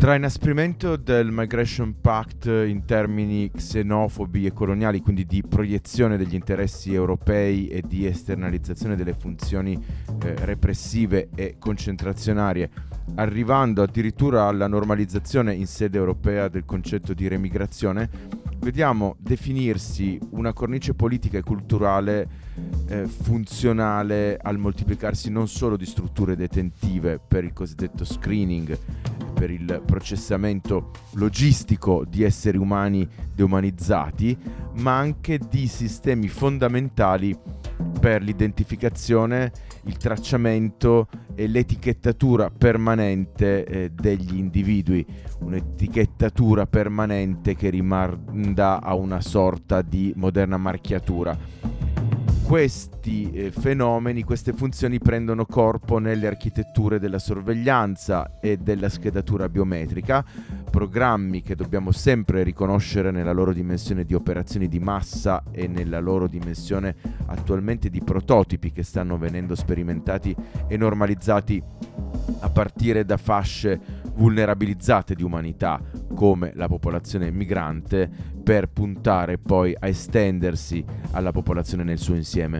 Tra inasprimento del Migration Pact in termini xenofobi e coloniali, quindi di proiezione degli interessi europei e di esternalizzazione delle funzioni repressive e concentrazionarie, arrivando addirittura alla normalizzazione in sede europea del concetto di remigrazione, vediamo definirsi una cornice politica e culturale funzionale al moltiplicarsi non solo di strutture detentive per il cosiddetto screening, per il processamento logistico di esseri umani deumanizzati, ma anche di sistemi fondamentali per l'identificazione, il tracciamento e l'etichettatura permanente degli individui, un'etichettatura permanente che rimanda a una sorta di moderna marchiatura. Questi fenomeni, queste funzioni prendono corpo nelle architetture della sorveglianza e della schedatura biometrica, programmi che dobbiamo sempre riconoscere nella loro dimensione di operazioni di massa e nella loro dimensione attualmente di prototipi che stanno venendo sperimentati e normalizzati a partire da fasce vulnerabilizzate di umanità come la popolazione migrante, per puntare poi a estendersi alla popolazione nel suo insieme.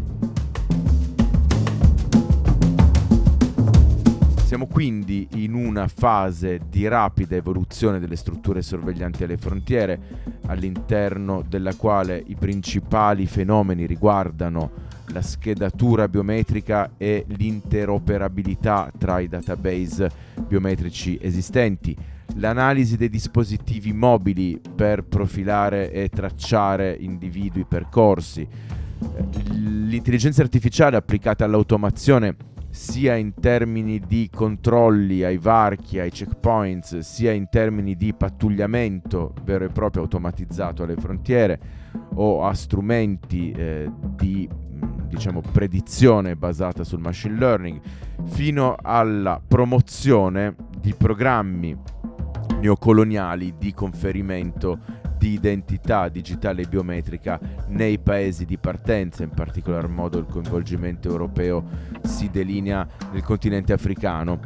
Siamo quindi in una fase di rapida evoluzione delle strutture sorveglianti alle frontiere, all'interno della quale i principali fenomeni riguardano la schedatura biometrica e l'interoperabilità tra i database biometrici esistenti, l'analisi dei dispositivi mobili per profilare e tracciare individui percorsi, l'intelligenza artificiale applicata all'automazione sia in termini di controlli ai varchi, ai checkpoints, sia in termini di pattugliamento vero e proprio automatizzato alle frontiere o a strumenti di predizione basata sul machine learning, fino alla promozione di programmi neocoloniali di conferimento di identità digitale e biometrica nei paesi di partenza. In particolar modo il coinvolgimento europeo si delinea nel continente africano.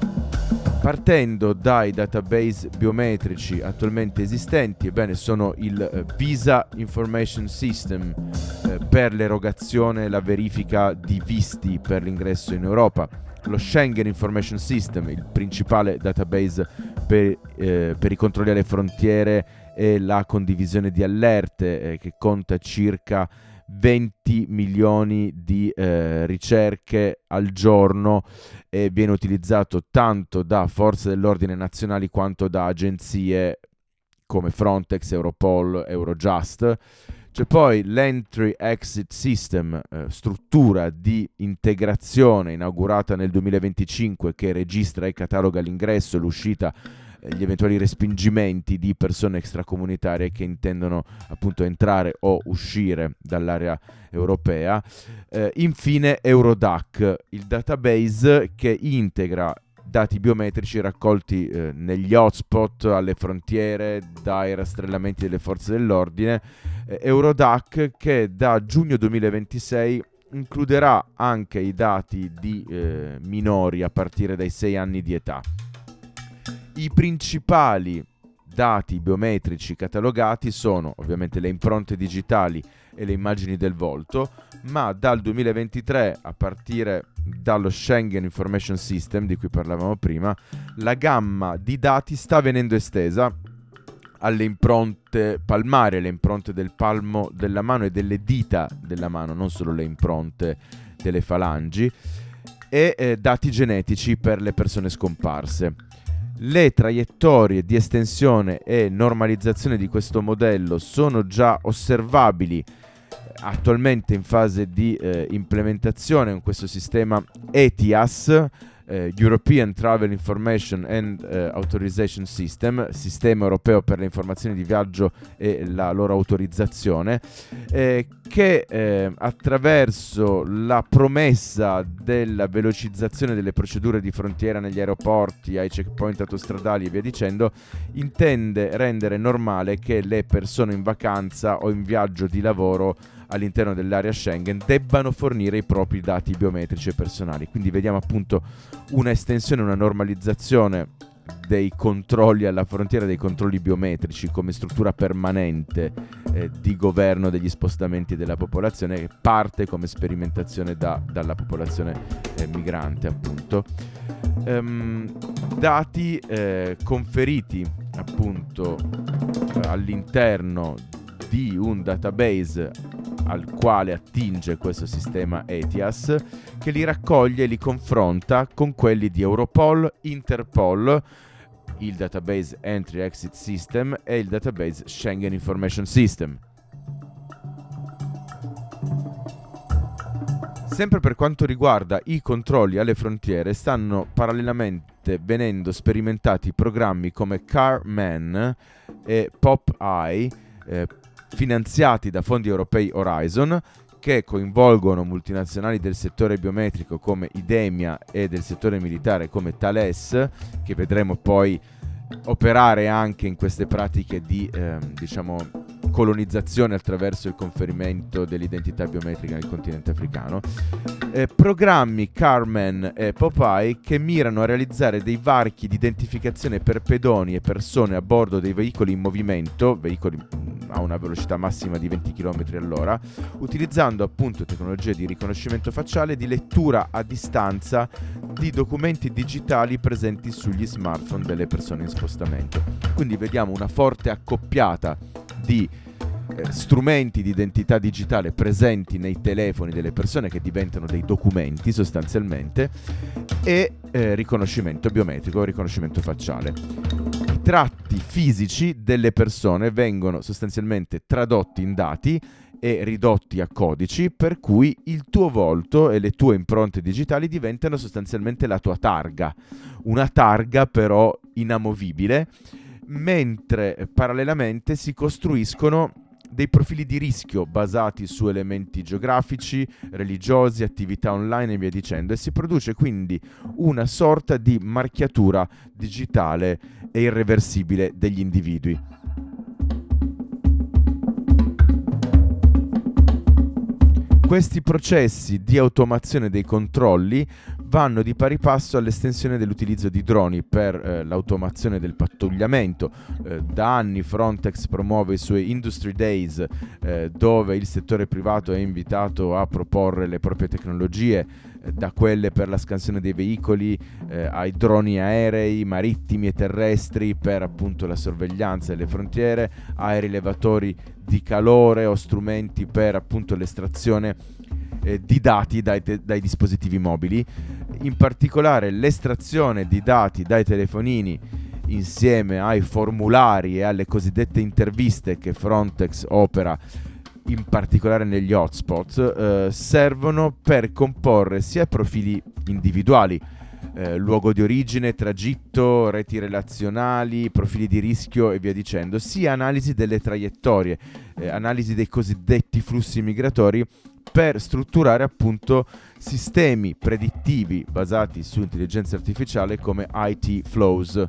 Partendo dai database biometrici attualmente esistenti, ebbene sono il Visa Information System per l'erogazione e la verifica di visti per l'ingresso in Europa, lo Schengen Information System, il principale database per i controlli alle frontiere e la condivisione di allerte, che conta circa 20 milioni di ricerche al giorno e viene utilizzato tanto da forze dell'ordine nazionali quanto da agenzie come Frontex, Europol, Eurojust. C'è poi l'Entry Exit System, struttura di integrazione inaugurata nel 2025 che registra e cataloga l'ingresso e l'uscita, gli eventuali respingimenti di persone extracomunitarie che intendono appunto entrare o uscire dall'area europea. Infine Eurodac, il database che integra dati biometrici raccolti negli hotspot, alle frontiere, dai rastrellamenti delle forze dell'ordine. Eurodac che da giugno 2026 includerà anche i dati di minori a partire dai 6 anni di età. I principali dati biometrici catalogati sono ovviamente le impronte digitali e le immagini del volto, ma dal 2023, a partire dallo Schengen Information System di cui parlavamo prima, la gamma di dati sta venendo estesa alle impronte palmari, alle impronte del palmo della mano e delle dita della mano, non solo le impronte delle falangi, e dati genetici per le persone scomparse. Le traiettorie di estensione e normalizzazione di questo modello sono già osservabili attualmente in fase di implementazione con questo sistema ETIAS, European Travel Information and Authorization System, sistema europeo per le informazioni di viaggio e la loro autorizzazione, che attraverso la promessa della velocizzazione delle procedure di frontiera negli aeroporti, ai checkpoint autostradali e via dicendo, intende rendere normale che le persone in vacanza o in viaggio di lavoro all'interno dell'area Schengen debbano fornire i propri dati biometrici e personali. Quindi vediamo appunto una estensione, una normalizzazione dei controlli alla frontiera, dei controlli biometrici come struttura permanente di governo degli spostamenti della popolazione, che parte come sperimentazione dalla popolazione migrante, appunto. Dati conferiti appunto all'interno di un database al quale attinge questo sistema ETIAS, che li raccoglie e li confronta con quelli di Europol, Interpol, il database Entry Exit System e il database Schengen Information System. Sempre per quanto riguarda i controlli alle frontiere, stanno parallelamente venendo sperimentati programmi come CarMan e PopEye, finanziati da fondi europei Horizon, che coinvolgono multinazionali del settore biometrico come Idemia e del settore militare come Thales, che vedremo poi operare anche in queste pratiche di colonizzazione attraverso il conferimento dell'identità biometrica nel continente africano. Programmi CarMan e Popeye che mirano a realizzare dei varchi di identificazione per pedoni e persone a bordo dei veicoli in movimento, veicoli a una velocità massima di 20 km all'ora, utilizzando appunto tecnologie di riconoscimento facciale e di lettura a distanza di documenti digitali presenti sugli smartphone delle persone in spostamento. Quindi vediamo una forte accoppiata di strumenti di identità digitale presenti nei telefoni delle persone, che diventano dei documenti sostanzialmente, e riconoscimento biometrico, riconoscimento facciale. I tratti fisici delle persone vengono sostanzialmente tradotti in dati e ridotti a codici, per cui il tuo volto e le tue impronte digitali diventano sostanzialmente la tua targa, una targa però inamovibile, mentre parallelamente si costruiscono dei profili di rischio basati su elementi geografici, religiosi, attività online e via dicendo, e si produce quindi una sorta di marchiatura digitale e irreversibile degli individui. Questi processi di automazione dei controlli vanno di pari passo all'estensione dell'utilizzo di droni per l'automazione del pattugliamento. Da anni Frontex promuove i suoi Industry Days, dove il settore privato è invitato a proporre le proprie tecnologie, da quelle per la scansione dei veicoli ai droni aerei, marittimi e terrestri per appunto la sorveglianza delle frontiere, ai rilevatori di calore o strumenti per appunto l'estrazione di dati dai dispositivi mobili. In particolare l'estrazione di dati dai telefonini insieme ai formulari e alle cosiddette interviste che Frontex opera in particolare negli hotspot, servono per comporre sia profili individuali, luogo di origine, tragitto, reti relazionali, profili di rischio e via dicendo, sia analisi delle traiettorie, analisi dei cosiddetti flussi migratori, per strutturare appunto sistemi predittivi basati su intelligenza artificiale come IT Flows.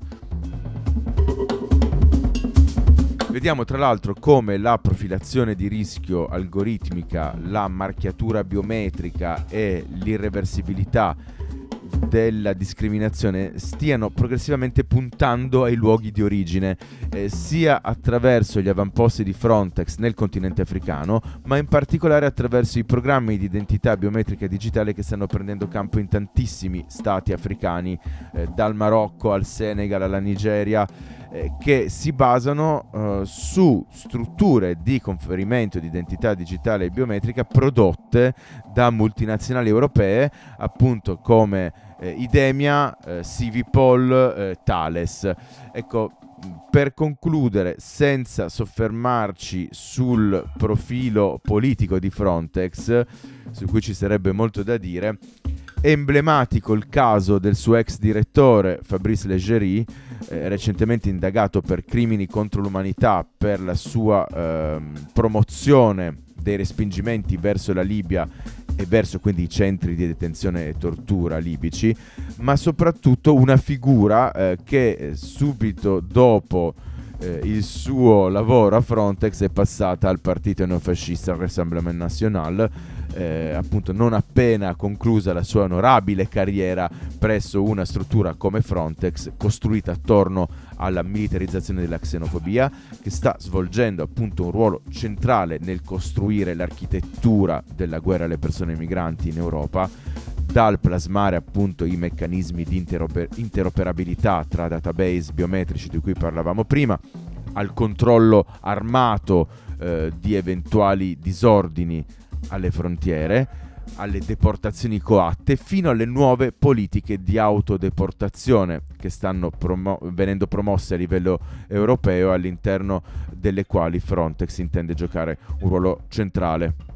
Vediamo tra l'altro come la profilazione di rischio algoritmica, la marchiatura biometrica e l'irreversibilità della discriminazione stiano progressivamente puntando ai luoghi di origine, sia attraverso gli avamposti di Frontex nel continente africano, ma in particolare attraverso i programmi di identità biometrica digitale che stanno prendendo campo in tantissimi stati africani, dal Marocco al Senegal alla Nigeria, che si basano su strutture di conferimento di identità digitale e biometrica prodotte da multinazionali europee, appunto come Idemia, Civipol, Thales. Ecco, per concludere, senza soffermarci sul profilo politico di Frontex, su cui ci sarebbe molto da dire, è emblematico il caso del suo ex direttore Fabrice Leggeri, recentemente indagato per crimini contro l'umanità per la sua promozione dei respingimenti verso la Libia e verso quindi i centri di detenzione e tortura libici, ma soprattutto una figura che subito dopo il suo lavoro a Frontex è passata al partito neofascista Rassemblement National, appunto non appena conclusa la sua onorabile carriera presso una struttura come Frontex, costruita attorno alla militarizzazione della xenofobia, che sta svolgendo appunto un ruolo centrale nel costruire l'architettura della guerra alle persone migranti in Europa, dal plasmare appunto i meccanismi di interoperabilità tra database biometrici di cui parlavamo prima, al controllo armato di eventuali disordini alle frontiere, alle deportazioni coatte, fino alle nuove politiche di autodeportazione che stanno venendo promosse a livello europeo, all'interno delle quali Frontex intende giocare un ruolo centrale.